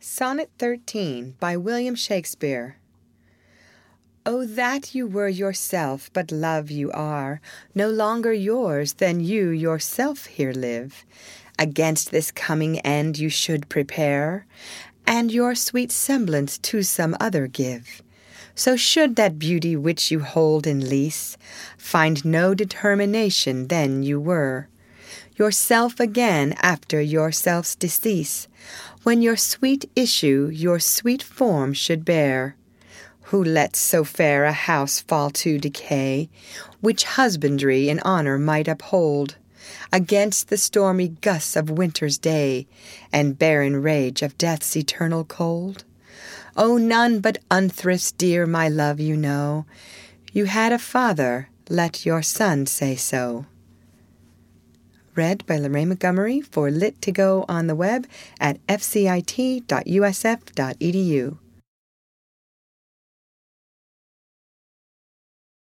Sonnet 13 by William Shakespeare. Oh, that you were yourself, but love you are, no longer yours than you yourself here live. Against this coming end you should prepare, and your sweet semblance to some other give. So should that beauty which you hold in lease find no determination than you were, yourself again after yourself's decease, when your sweet issue your sweet form should bear. Who lets so fair a house fall to decay, which husbandry in honor might uphold, against the stormy gusts of winter's day, and barren rage of death's eternal cold? Oh, none but unthrifts dear my love you know. You had a father, let your son say so. Read by Lorraine Montgomery for Lit2Go on the web at fcit.usf.edu.